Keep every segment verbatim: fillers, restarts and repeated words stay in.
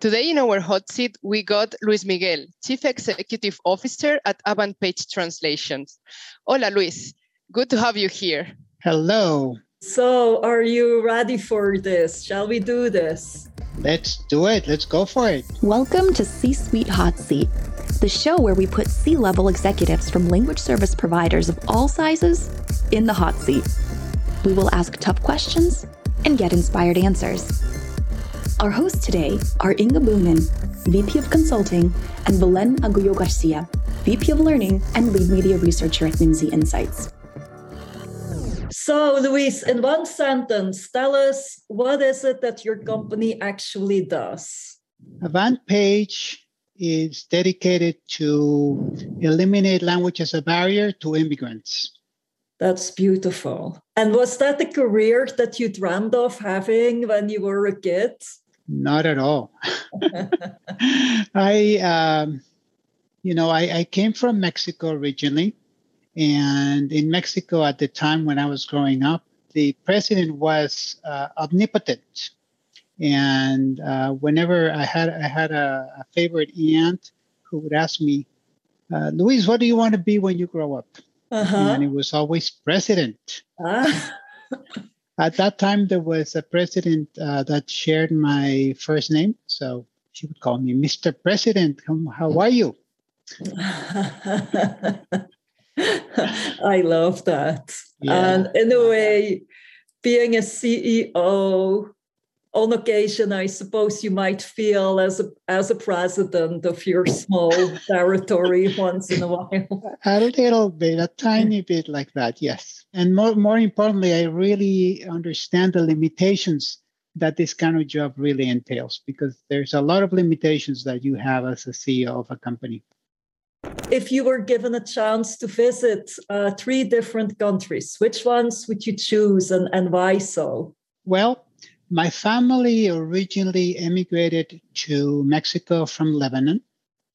Today in our hot seat, we got Luis Miguel, Chief Executive Officer at Avant Page Translations. Hola, Luis. Good to have you here. Hello. So, are you ready for this? Shall we do this? Let's do it. Let's go for it. Welcome to C-Suite Hot Seat, the show where we put C-level executives from language service providers of all sizes in the hot seat. We will ask tough questions and get inspired answers. Our hosts today are Inga Boonen, V P of Consulting, and Belen Aguyo Garcia, V P of Learning and Lead Media Researcher at Nimdzi Insights. So, Luis, in one sentence, tell us, what is it that your company actually does? Avant Page is dedicated to eliminate language as a barrier to immigrants. That's beautiful. And was that the career that you dreamed of having when you were a kid? Not at all. I, um, you know, I, I came from Mexico originally. And in Mexico at the time when I was growing up, the president was uh, omnipotent. And uh, whenever I had I had a, a favorite aunt who would ask me, uh, Luis, what do you want to be when you grow up? Uh-huh. And it was always president. Ah. At that time, there was a president uh, that shared my first name. So she would call me Mister President. How are you? I love that. Yeah. And in a way, being a C E O, on occasion, I suppose you might feel as a as a president of your small territory once in a while. A little bit, a tiny bit like that, yes. And more more importantly, I really understand the limitations that this kind of job really entails, because there's a lot of limitations that you have as a C E O of a company. If you were given a chance to visit uh, three different countries, which ones would you choose and, and why so? Well, my family originally emigrated to Mexico from Lebanon.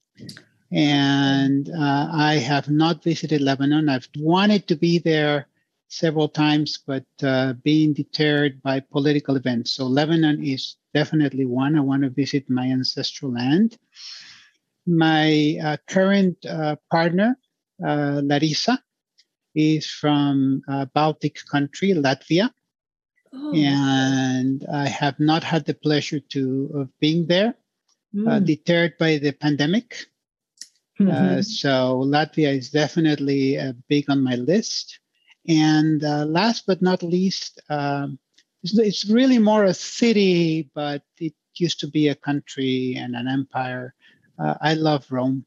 And uh, I have not visited Lebanon. I've wanted to be there several times, but uh, being deterred by political events. So Lebanon is definitely one. I want to visit my ancestral land. My uh, current uh, partner, uh, Larissa, is from uh, Baltic country, Latvia. Oh, and okay. I have not had the pleasure to of being there, mm. uh, deterred by the pandemic. Mm-hmm. Uh, so Latvia is definitely uh, big on my list. And uh, last but not least, um, it's, it's really more a city, but it used to be a country and an empire. Uh, I love Rome.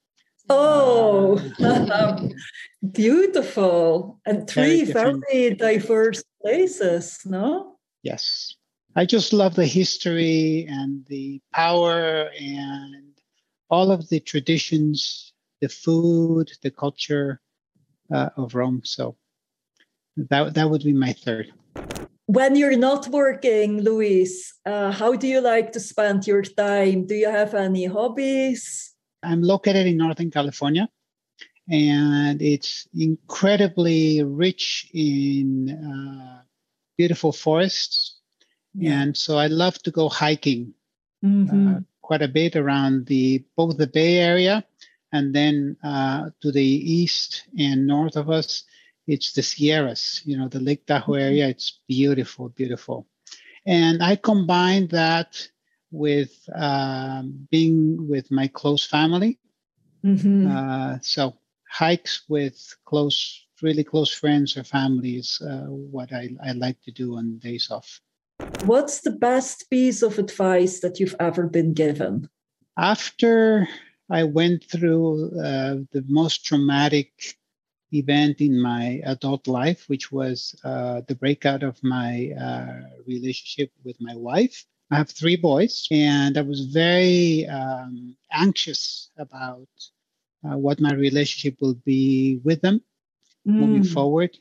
Oh, uh, beautiful. And three very, very diverse places, no? Yes. I just love the history and the power and all of the traditions, the food, the culture uh, of Rome. So that, that would be my third. When you're not working, Luis, uh, how do you like to spend your time? Do you have any hobbies? I'm located in Northern California, and it's incredibly rich in uh, beautiful forests. Yeah. And so I love to go hiking mm-hmm. uh, quite a bit around the both the Bay Area and then uh, to the east and north of us. It's the Sierras, you know, the Lake Tahoe area. It's beautiful, beautiful. And I combine that with um, being with my close family. Mm-hmm. Uh, so hikes with close, really close friends or families, uh, what I, I like to do on days off. What's the best piece of advice that you've ever been given? After I went through uh, the most traumatic event in my adult life, which was uh, the breakout of my uh, relationship with my wife. I have three boys, and I was very um, anxious about uh, what my relationship will be with them mm. moving forward.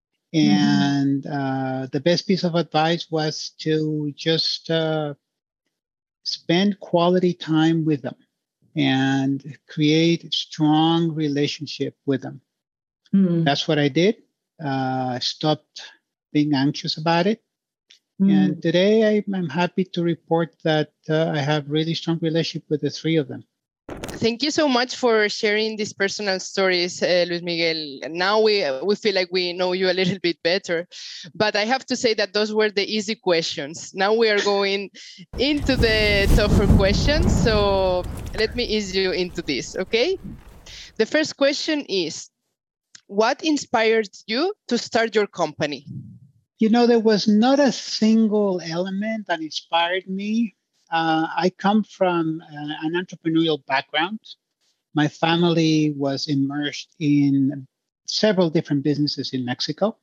And mm. uh, the best piece of advice was to just uh, spend quality time with them and create a strong relationship with them. Mm. That's what I did. Uh, I stopped being anxious about it. Mm. And today I, I'm happy to report that uh, I have really strong relationship with the three of them. Thank you so much for sharing these personal stories, uh, Luis Miguel. Now we we feel like we know you a little bit better. But I have to say that those were the easy questions. Now we are going into the tougher questions. So let me ease you into this, okay? The first question is, what inspired you to start your company? You know, there was not a single element that inspired me. Uh, I come from uh, an entrepreneurial background. My family was immersed in several different businesses in Mexico.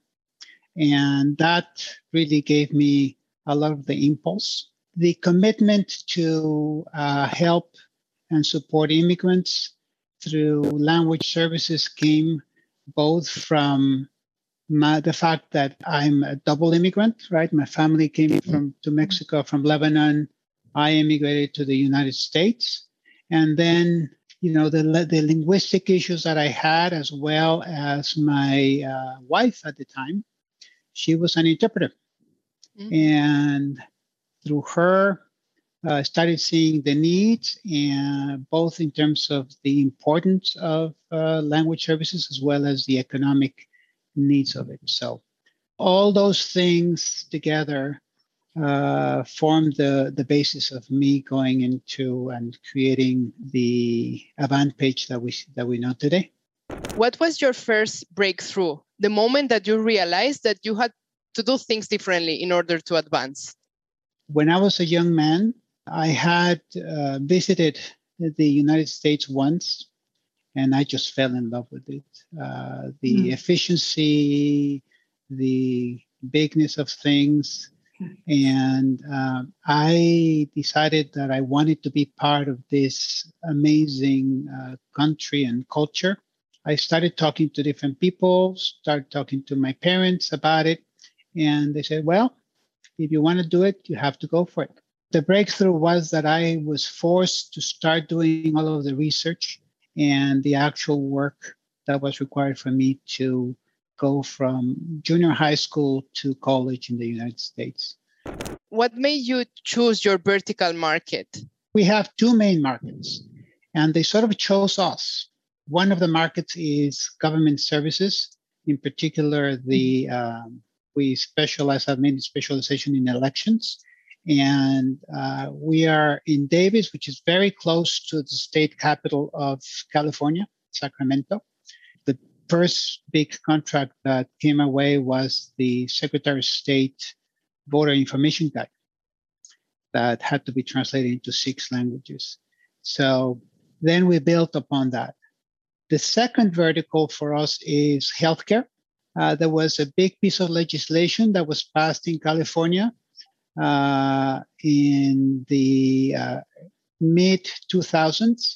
And that really gave me a lot of the impulse. The commitment to uh, help and support immigrants through language services came both from my, the fact that I'm a double immigrant, right? My family came from to Mexico from Lebanon. I immigrated to the United States. And then, you know, the, the linguistic issues that I had, as well as my uh, wife at the time, she was an interpreter. Mm-hmm. And through her, I uh, started seeing the needs, and both in terms of the importance of uh, language services as well as the economic needs of it. So all those things together uh, formed the, the basis of me going into and creating the Avant page that we that we know today. What was your first breakthrough? The moment that you realized that you had to do things differently in order to advance? When I was a young man, I had uh, visited the United States once, and I just fell in love with it. Uh, the mm. efficiency, the bigness of things. And uh, I decided that I wanted to be part of this amazing uh, country and culture. I started talking to different people, started talking to my parents about it. And they said, well, if you want to do it, you have to go for it. The breakthrough was that I was forced to start doing all of the research and the actual work that was required for me to go from junior high school to college in the United States. What made you choose your vertical market? We have two main markets, and they sort of chose us. One of the markets is government services, in particular, the um, we specialize, have made specialization in elections. And uh, we are in Davis, which is very close to the state capital of California, Sacramento. The first big contract that came our way was the Secretary of State Voter Information Guide that had to be translated into six languages. So then we built upon that. The second vertical for us is healthcare. Uh, there was a big piece of legislation that was passed in California uh, in the uh, mid two thousands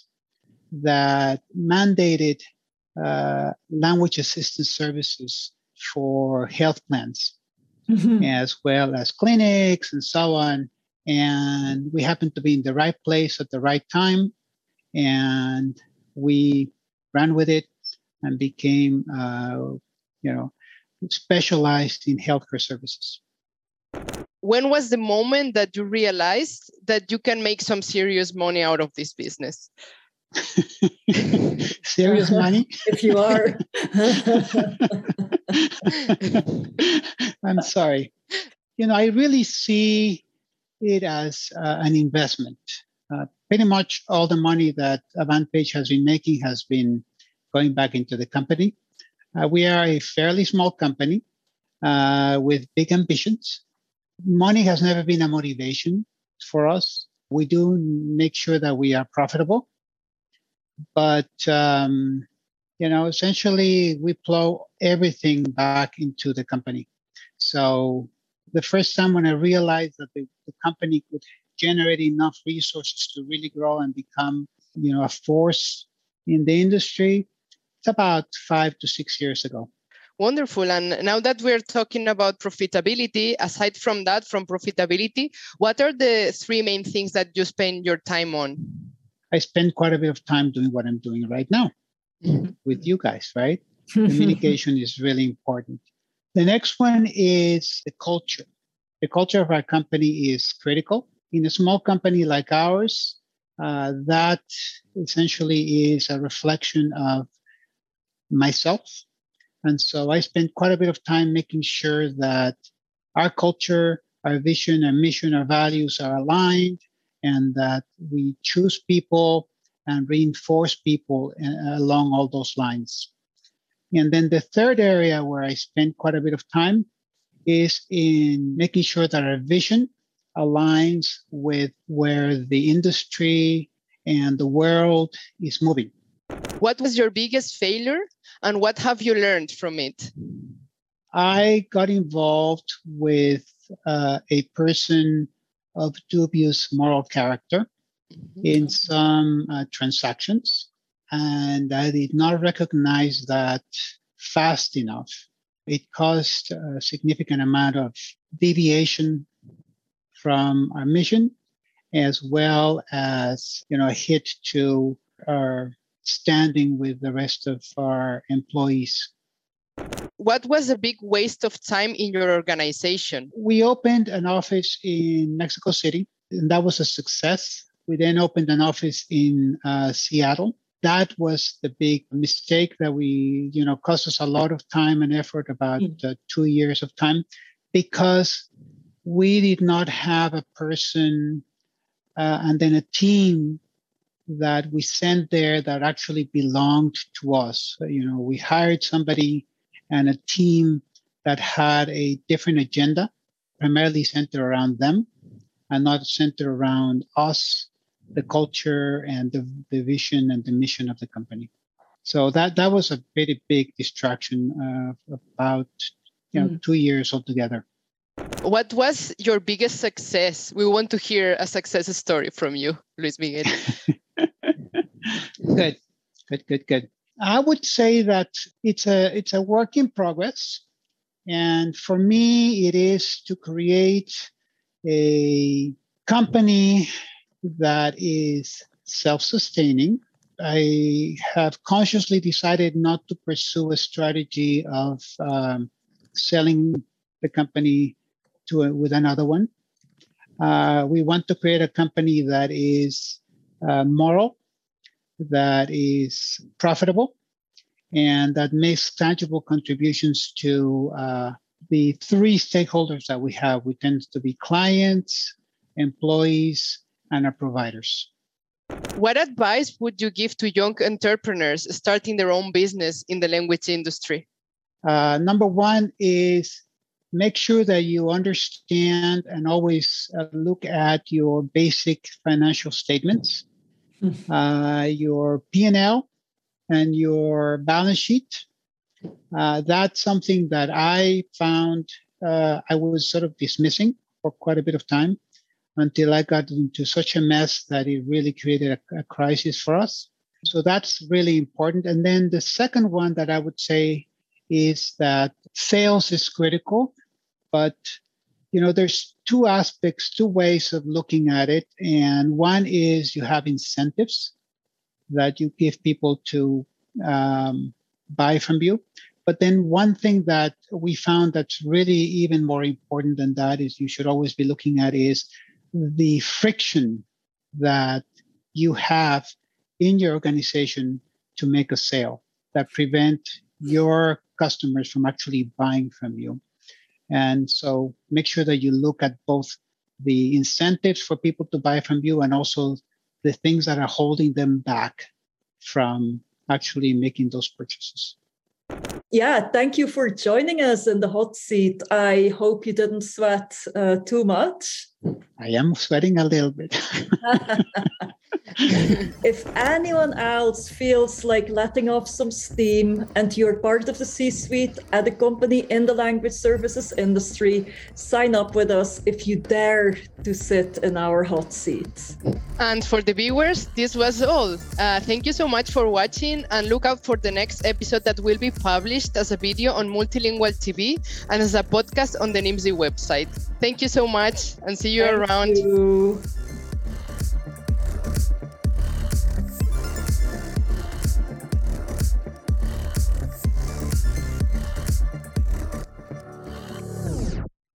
that mandated uh, language assistance services for health plans, mm-hmm. as well as clinics and so on. And we happened to be in the right place at the right time, and we ran with it and became, uh, you know, specialized in healthcare services. When was the moment that you realized that you can make some serious money out of this business? Serious money? If you are. I'm sorry. You know, I really see it as uh, an investment. Uh, pretty much all the money that AvantPage has been making has been going back into the company. Uh, we are a fairly small company uh, with big ambitions. Money has never been a motivation for us. We do make sure that we are profitable. But, um, you know, essentially we plow everything back into the company. So the first time when I realized that the, the company could generate enough resources to really grow and become, you know, a force in the industry, it's about five to six years ago. Wonderful. And now that we're talking about profitability, aside from that, from profitability, what are the three main things that you spend your time on? I spend quite a bit of time doing what I'm doing right now mm-hmm. with you guys, right? Communication is really important. The next one is the culture. the culture of our company is critical. In a small company like ours, uh, that essentially is a reflection of myself. And so I spend quite a bit of time making sure that our culture, our vision, our mission, our values are aligned, and that we choose people and reinforce people along all those lines. And then the third area where I spend quite a bit of time is in making sure that our vision aligns with where the industry and the world is moving. What was your biggest failure and what have you learned from it? I got involved with uh, a person of dubious moral character mm-hmm. in some uh, transactions, and I did not recognize that fast enough. It caused a significant amount of deviation from our mission, as well as, you know, a hit to our standing with the rest of our employees. What was a big waste of time in your organization? We opened an office in Mexico City, and that was a success. We then opened an office in uh, Seattle. That was the big mistake that we, you know, cost us a lot of time and effort, about uh, two years of time, because we did not have a person uh, and then a team that we sent there that actually belonged to us. So, you know, we hired somebody and a team that had a different agenda, primarily centered around them and not centered around us, the culture and the, the vision and the mission of the company. So that, that was a very big distraction of uh, about you know, mm. two years altogether. What was your biggest success? We want to hear a success story from you, Luis Miguel. Good, good, good, good. I would say that it's a it's a work in progress. And for me, it is to create a company that is self-sustaining. I have consciously decided not to pursue a strategy of um, selling the company to a, with another one. Uh, we want to create a company that is uh, moral, that is profitable, and that makes tangible contributions to uh, the three stakeholders that we have. We tend to be clients, employees, and our providers. What advice would you give to young entrepreneurs starting their own business in the language industry? Uh, number one is make sure that you understand and always uh, look at your basic financial statements, uh, your P and L and your balance sheet. Uh, that's something that I found uh, I was sort of dismissing for quite a bit of time until I got into such a mess that it really created a, a crisis for us. So that's really important. And then the second one that I would say is that sales is critical, but you know, there's two aspects, two ways of looking at it. And one is you have incentives that you give people to um, buy from you. But then one thing that we found that's really even more important than that is you should always be looking at is the friction that you have in your organization to make a sale that prevent your customers from actually buying from you. And so make sure that you look at both the incentives for people to buy from you and also the things that are holding them back from actually making those purchases. Yeah, thank you for joining us in the hot seat. I hope you didn't sweat uh, too much. I am sweating a little bit. If anyone else feels like letting off some steam and you're part of the C-suite at a company in the language services industry, sign up with us if you dare to sit in our hot seat. And for the viewers, this was all. Uh, thank you so much for watching, and look out for the next episode that will be published as a video on Multilingual T V and as a podcast on the N I M S I website. Thank you so much, and see you Thank around. You.